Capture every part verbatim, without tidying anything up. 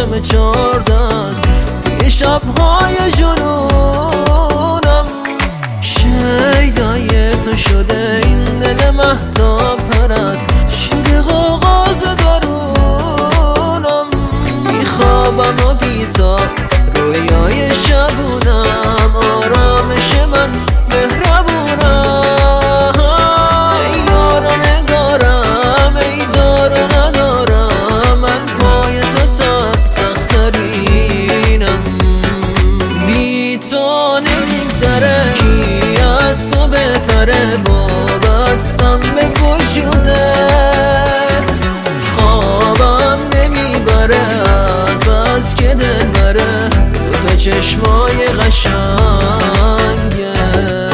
عاشق چهاردست توی شبهای جنونم. شیدای تو شده این دل مهتاب پرست، شده آغاز درونم. میخوابم و بیتاب رویای شبونم، آرامش من مهربونم. ای یار و نگارم، ای دار و ندارم، من پای تو سخت‌ترینم. بی تو نمیگذره، کی از تو بهتره، وابستم به وجودت. خوابم نمیبره از از که دل بره، دوتا چشمای قشنگه.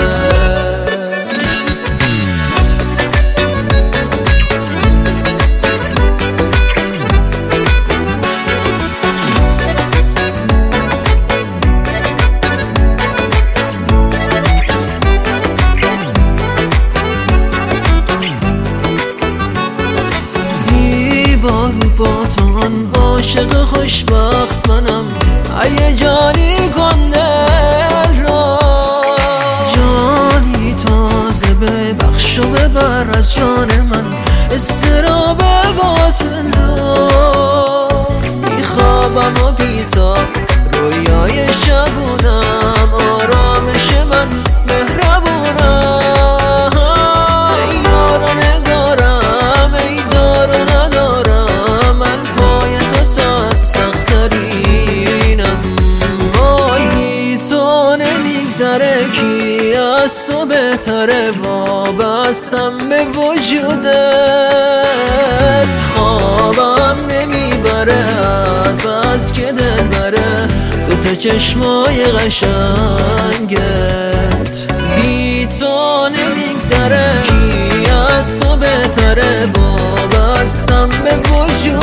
زیبا رو با تو آن عاشق خوشبخت منم، ای جانی کن دل را. جانی تازه ببخش و ببر از جان من اضطراب باطن را. میخوابم و بیتاب رویای شبونم، آرامش من مهربونم. ای یار و نگارم، ای دار و ندارم، من پای تو سخت‌ترینم. وای بی تو نمیگذره، کی از تو بهتره، وابستم به وجودت. خوابم نمیبره از از که دل بره، دوتا چشمای قشنگت. بی تو نمیگذره، کی از تو بهتره، وابستم به وجودت.